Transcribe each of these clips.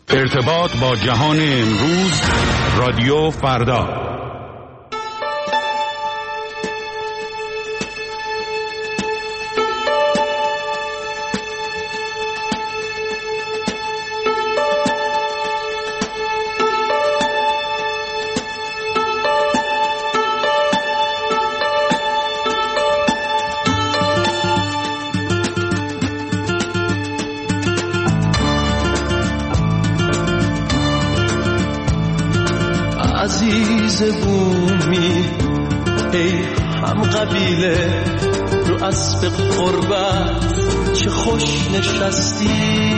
ارتباط با جهان امروز، رادیو فردا. عزیز بومی ای هم قبیله رو اسب قربت چه خوش نشستی،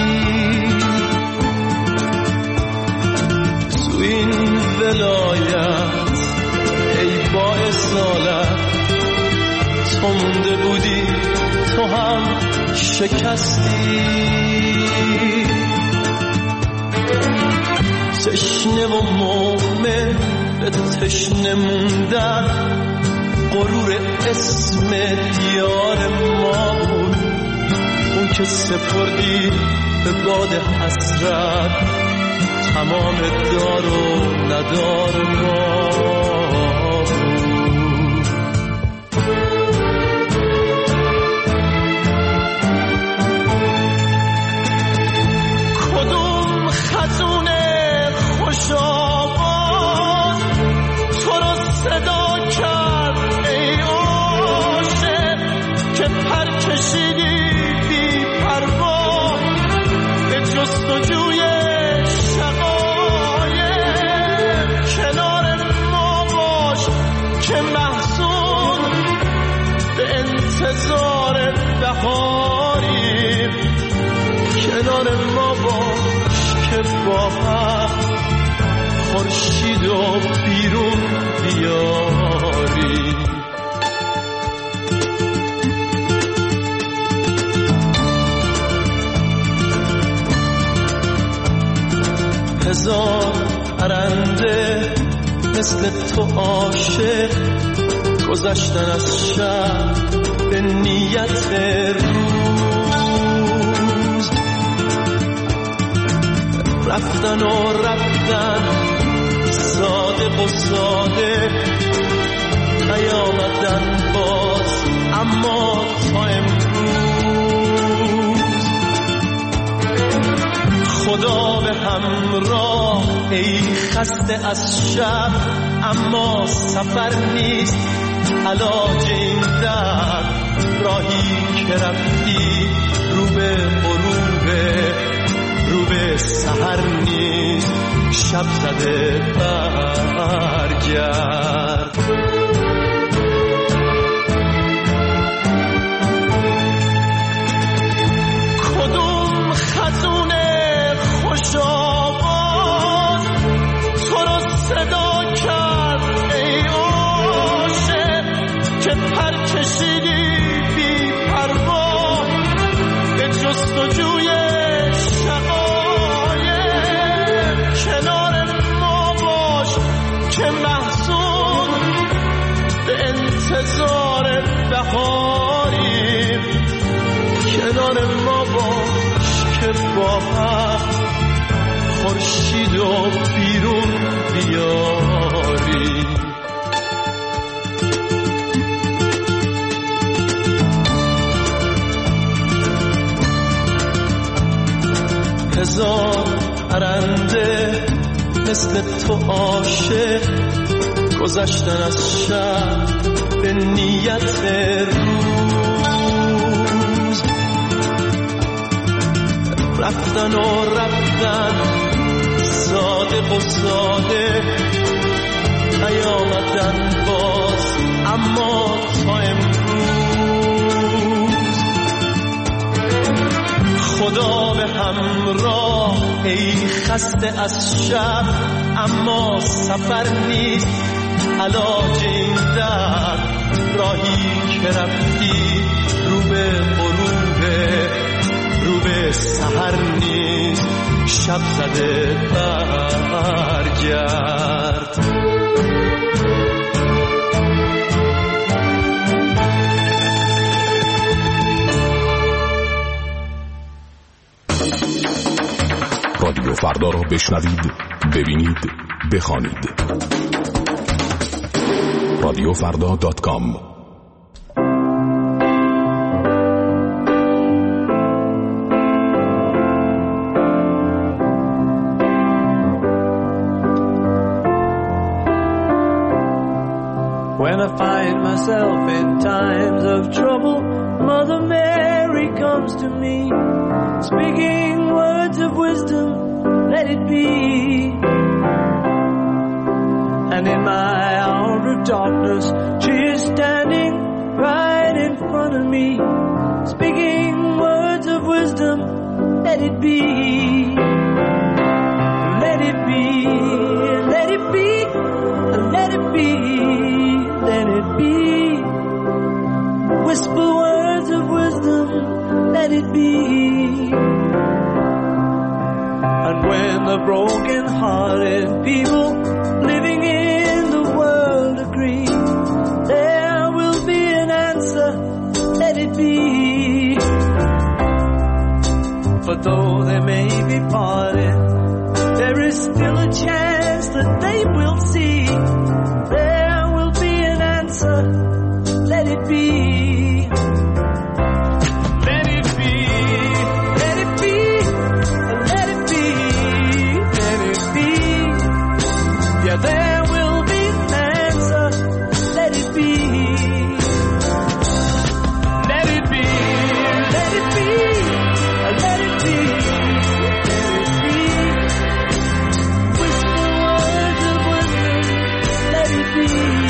تو این ولایت ای با اصالت تو مونده بودی تو هم شکستی، تشنه و مومن به تشنه موندن غرور اسم دیار ما بود، اون که سپردی به باد حسرت تمام دار و ندار ما بود. کدوم خزونه خوش آواز تو رو صدا کرد ای عاشق که پر کشیدی بی پروا به جستجوی شقایق، کنار ما باش که محزون به انتظار بهاری، کنار ما باش که با هم خورشید و بیرون بیاری. هزار پرنده مثل تو عاشق گذشتن از شب به نیت روز، رفتن و رفتن صادق و صادق نیامدن باز، اما تا امروز خدا به همراه ای خسته از شب، اما سفر نیست علاج این درد، راهی که رفتی رو به غروبه رو به سحر نیست شب زده برگرد. کدوم خزونه خوش آواز تو رو صدا کرد ای عاشق که پر کشیدی بی پروا به جستجوی کنار ما باش که محزون به انتظار بهاری، کنار ما باش که با هم خورشید و بیرون بیاری. هزار پرنده مثل تو عاشق گذشتن از شب به نیت روز، رفتن و رفتن صادق و صادق نیامدن باز، اما تا امروز خدا به همراه ای خسته از شب، اما سفر نیست علاج این درد، راهی که رفتی رو به غروبه رو به سحر نیست شب زده برگرد. رادیو فردا را بشنوید، ببینید، بخوانید. رادیوفردا.com. When I find myself in times of trouble, Mother Mary comes to me, speaking words of wisdom, let it be. And in my hour of darkness, she is standing right in front of me, speaking words of wisdom, let it be. Let it be, let it be, let it be. Let it be. Whisper words of wisdom, let it be. And when the broken-hearted people living in the world agree, there will be an answer, let it be. For though they may be parted, there is still a chance that they will see. Let it be. Let it be. Let it be. Let it be. Let it be. Yeah, there will be an answer. Let it be. Let it be. Let it be. Let it be. Let it be. Whisper words of wisdom. Let it be.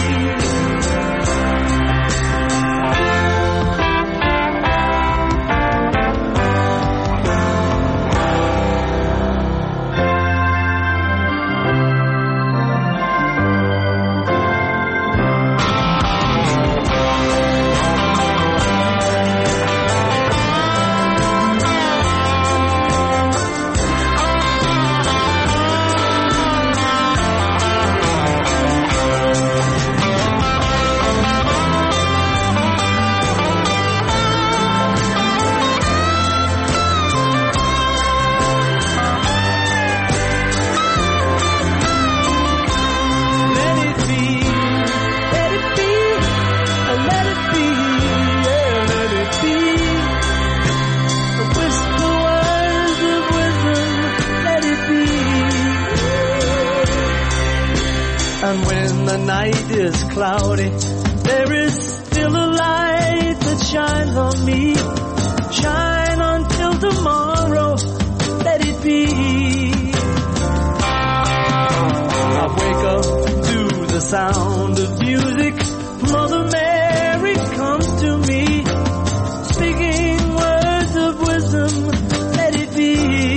And when the night is cloudy, there is still a light that shines on me. Shine until tomorrow, let it be. I wake up to the sound of music. Mother Mary comes to me, speaking words of wisdom, let it be.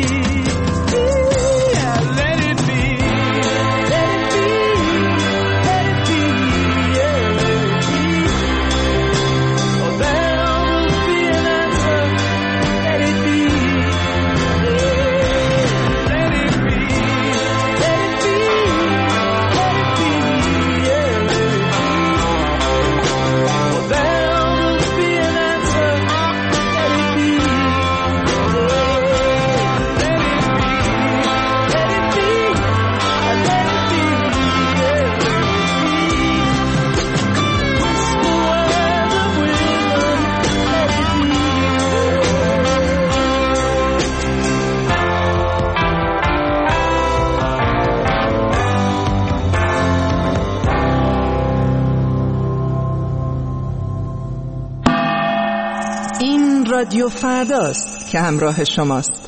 رادیو فرداست که همراه شماست.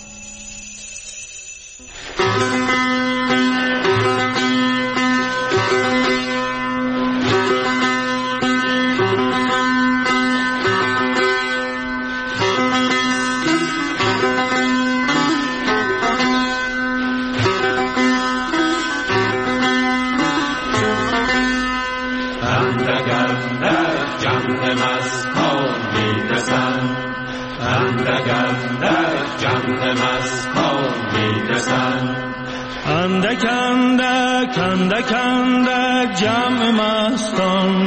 اندک اندک اندک جمع مستان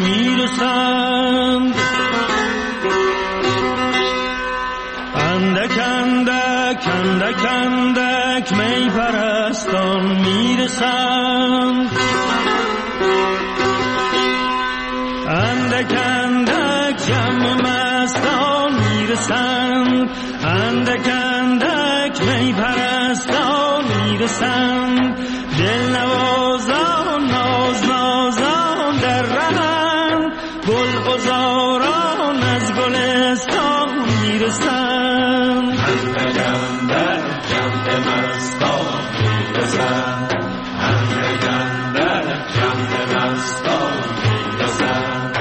میرسند، اندک اندک اندک اندک می پرستان میرسند، اندک اندک جمع مستان میرسند، اندک اندک می پرستان میرسند. دل نوازان ناز نازان در رهند، گل غزاران از گلستان میرسند. اندک اندک جمع مستان میرسند، اندک اندک جمع مستان میرسند.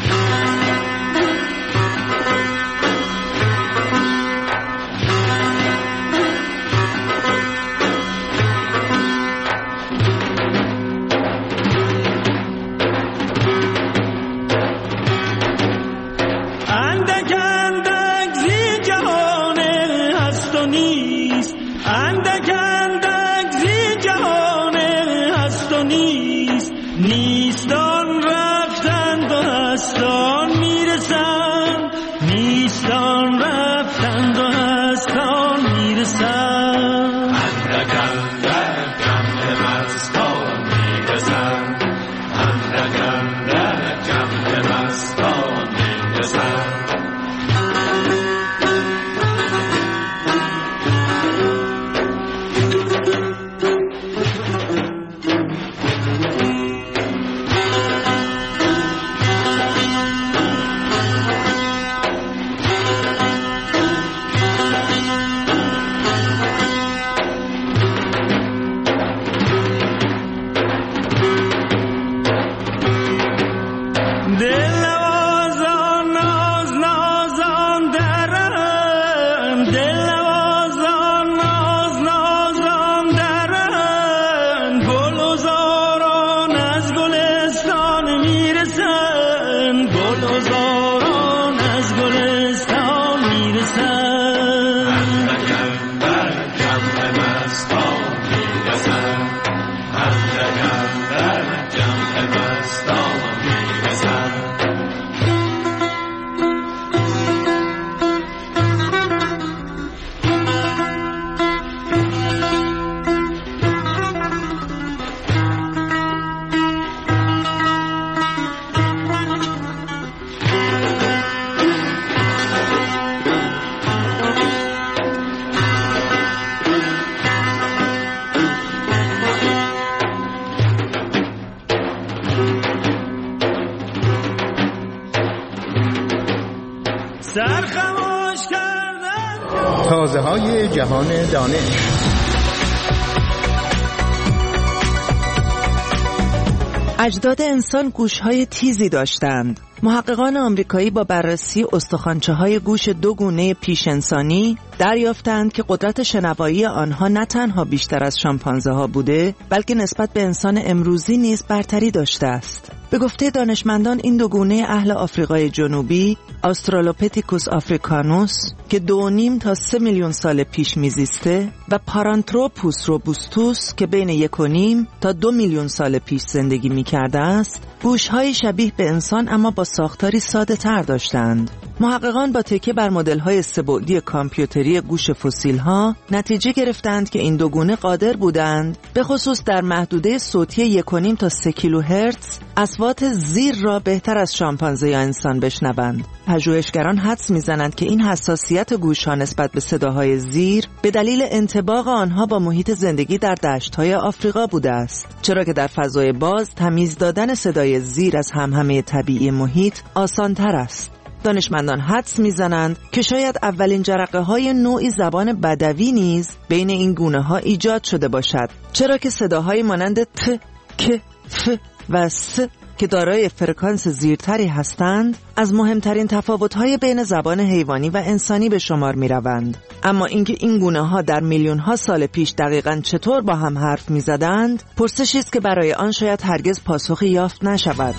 نیستان رفتند و هستان میرسند، نیستان رفتند و هستان میرسند. اندک اندک جمع مستان میرسند، اندک اندک جمع مستان میرسند. تازه‌های جهان دانش. اجداد انسان گوش‌های تیزی داشتند. محققان آمریکایی با بررسی استخوانچه‌های گوش دو گونه پیش انسانی دریافتند که قدرت شنوایی آنها نه تنها بیشتر از شامپانزه‌ها بوده، بلکه نسبت به انسان امروزی نیز برتری داشته است. به گفته دانشمندان این دو گونه اهل آفریقای جنوبی، آسترالوپیتیکوس آفریکانوس که 2.5 تا 3 میلیون سال پیش میزیسته و پارانتروپوس روبوستوس که بین 1.5 تا 2 میلیون سال پیش زندگی میکرده است، گوش‌های شبیه به انسان اما با ساختاری ساده تر داشتند. محققان با تکیه بر مدل‌های سه‌بعدی کامپیوتری گوش فسیل‌ها نتیجه گرفتند که این دو گونه قادر بودند به خصوص در محدوده صوتی 1.5 تا 3 کیلوهرتز اصوات زیر را بهتر از شامپانزه یا انسان بشنوند. پژوهشگران حدس می‌زنند که این حساسیت گوش‌ها نسبت به صداهای زیر به دلیل انطباق آنها با محیط زندگی در دشت‌های آفریقا بوده است، چرا که در فضای باز تمیز دادن صدای زیر از همهمه طبیعی محیط آسان‌تر است. دانشمندان حدس می‌زنند که شاید اولین جرقه‌های نوعی زبان بدوی نیز بین این گونه‌ها ایجاد شده باشد، چرا که صداهای مانند ت، ک، ف و س که دارای فرکانس زیرتری هستند از مهمترین تفاوت‌های بین زبان حیوانی و انسانی به شمار می‌روند. اما اینکه این گونه‌ها در میلیون‌ها سال پیش دقیقاً چطور با هم حرف می‌زدند، پرسشی است که برای آن شاید هرگز پاسخی یافت نشود.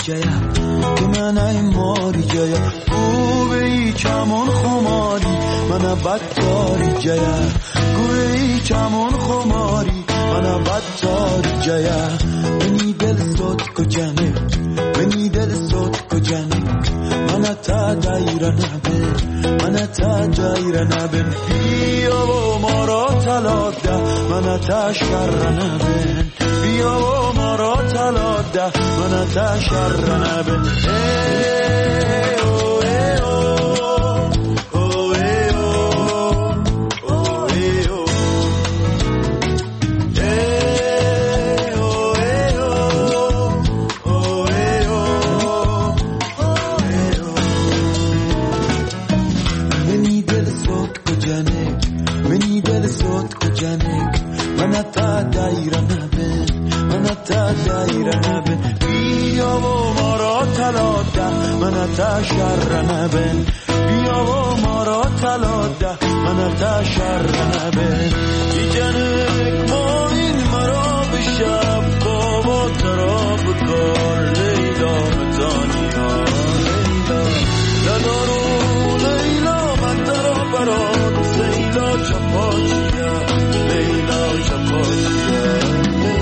جایا که من ای ماری جایا گوه ای چمون خماری من بدکاری جایا گوه ای چمون خماری من بدکاری جایا منی دل سوت کجانه منی دل سوت کجانه من تا دایر نبن من تا دایر نبن بیا و ما را تلاده من تا شر نبن بیا و ما را تلاده من تا شر نبن تا شر نبن بیا و ما را تلاده من تا شر نبن ای جنک ما این مرا به شب بابا ترا بکار لیلا متانیا لیلا لدارو لیلا من ترا برات سیلا چپاچیا لیلا چپاچیا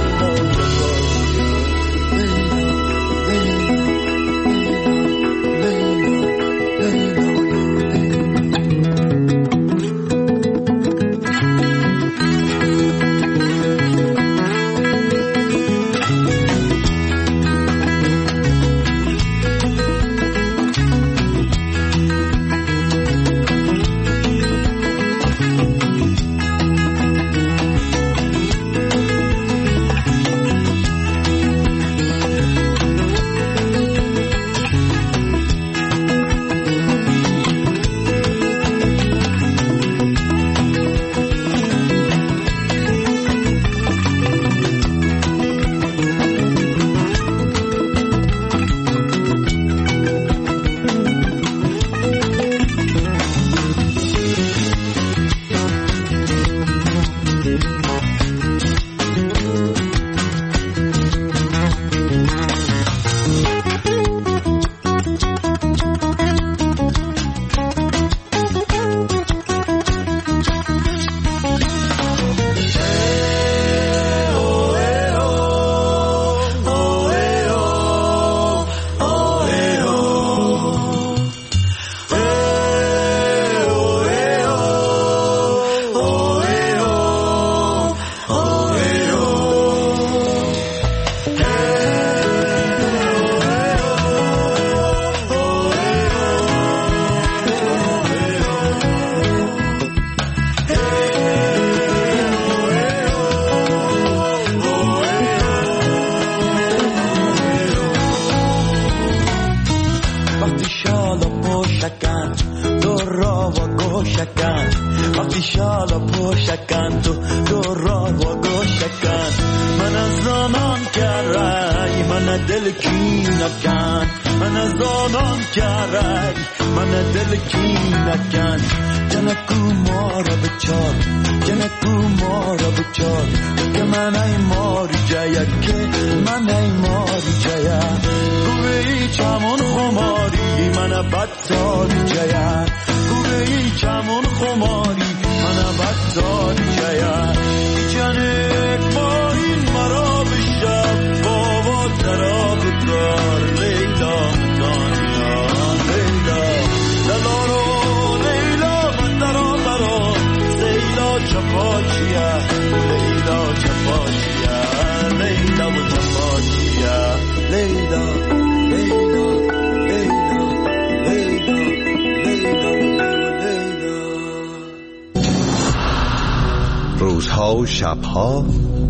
روزها و شبها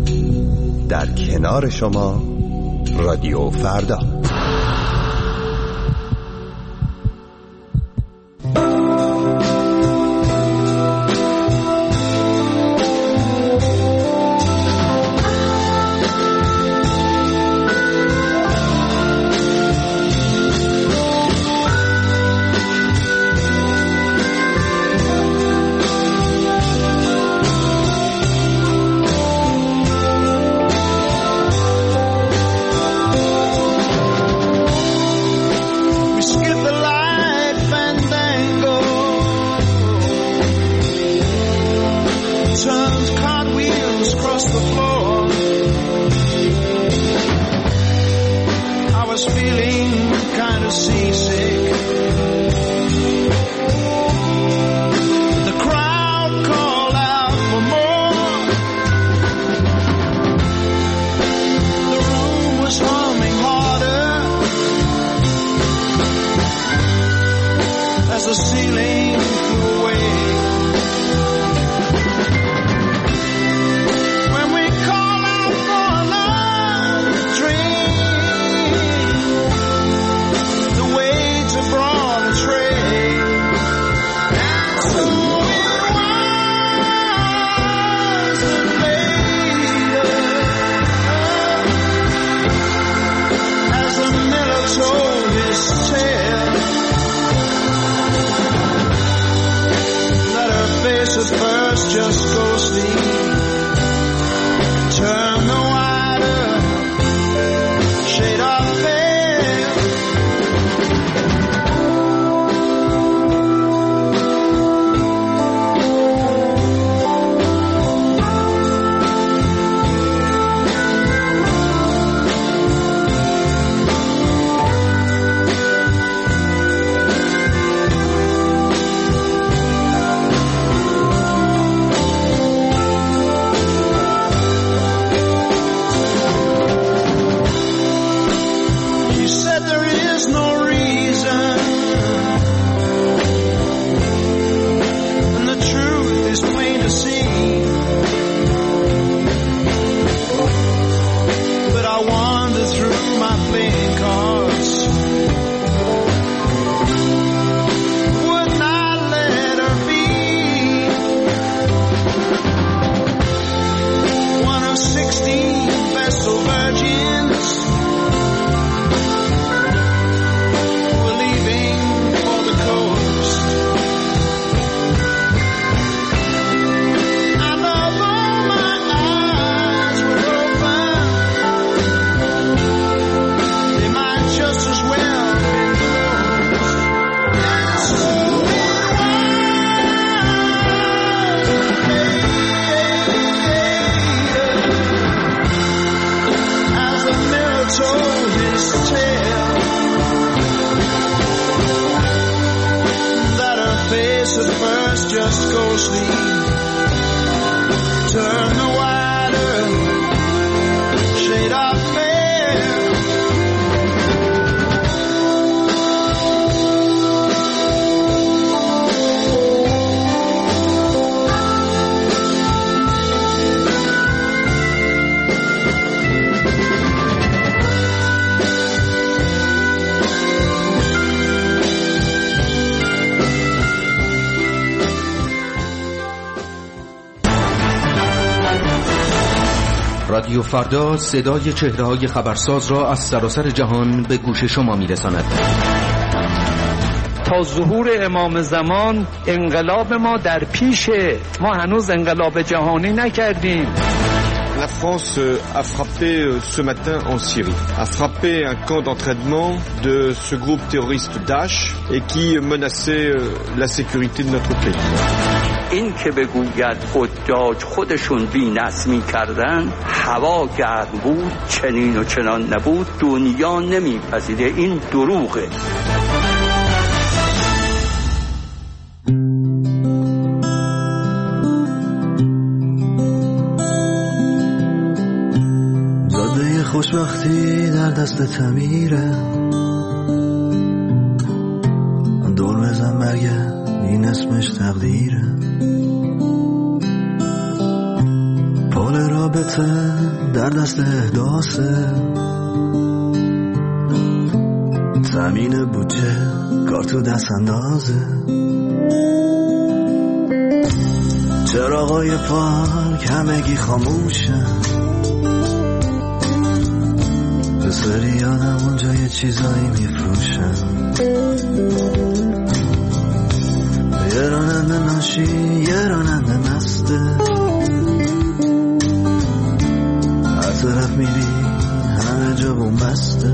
در کنار شما رادیو فردا. was feeling kind of seasick. The crowd called out for more. The room was humming harder as the ceiling flew away. When we call out for another drink, the waiter brought a tray. And so it was that later, as the miller told his tale, that her face at first just ghostly turned the wider shade of pale. She said there is no reason, and the truth is plain to see. But I wander through my playing cards, would not let her be one of 16 vessel virgins who were leaving for the coast. And although my eyes were open, they might just as well be closed. And so it was as the mirror told his tale, that her face at first just ghostly turned the wider shade of pale. رادیو فردا صدای چهره‌های خبرساز را از سراسر جهان به گوش شما می‌رساند. تا ظهور امام زمان انقلاب ما در پیشه، ما هنوز انقلاب جهانی نکردیم. La France a frappé ce matin en Syrie, a frappé un camp d'entraînement de ce groupe terroriste Daesh et qui menaçait la sécurité de notre pays. این که بگوید حجاج خودشون بی‌نظمی کردن، هوا گرم بود، چنین و چنان نبود، دنیا نمیپذیره، این دروغه. زاده خوشبختی در دست تمیره، دور بزن مرگه این اسمش تقدیره. پول رابطه در دست احداثه، زمین بودجه کار تو دست اندازه. چراغای پارک همگی خاموشن، به سری آدم اونجا یه چیزایی میفروشن. یه راننده ناشی یه راننده مسته، هر طرف میری همه جا بومبسته.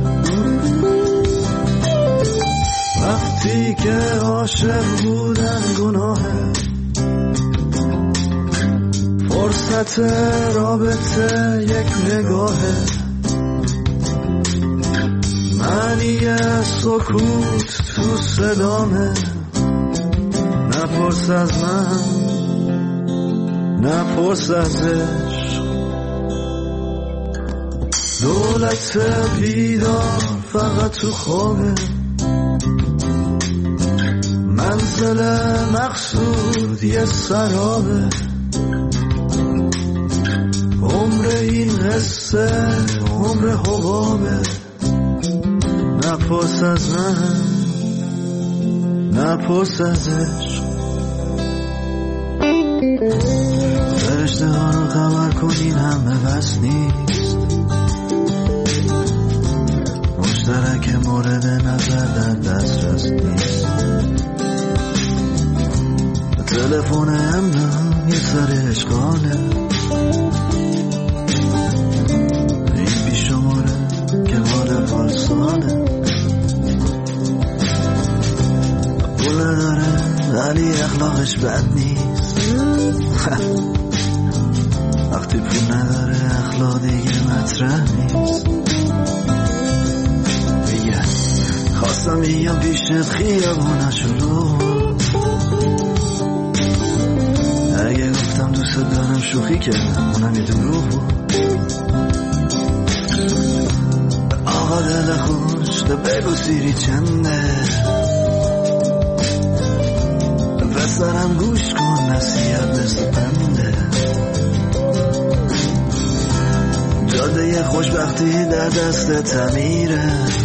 وقتی که عاشق بودن گناهه، فرصت رابطه یک نگاهه. معنی سکوت تو صدامه، نپرس از من، نپرس ازش. دولت بیدار فقط تو خوابه، منزل مقصود یه سرابه. عمر این قصه عمر حبابه، نپرس از من، نپرس ازش. فرشته ها رو خبر کنین همه بس نیست، مشترک مورد نظر در دسترس نیست. تلفن امنم یه سر اشغاله، این بی شماره که مال پالساله. پول نداره ولی اخلاقش بد نیست، وقتی پول نداره اخلاق دیگه مطرح نیست. میگه خواستم بیام پیشت خیابونشو رو، اگه گفتم دوست دارم شوخی کردم اونم یه دروغ بود. آقا دل خوش تو بگو سیری چنده، پسرم گوش کن نصیحت مثل پنده. جاده خوشبختی در دست تمیره،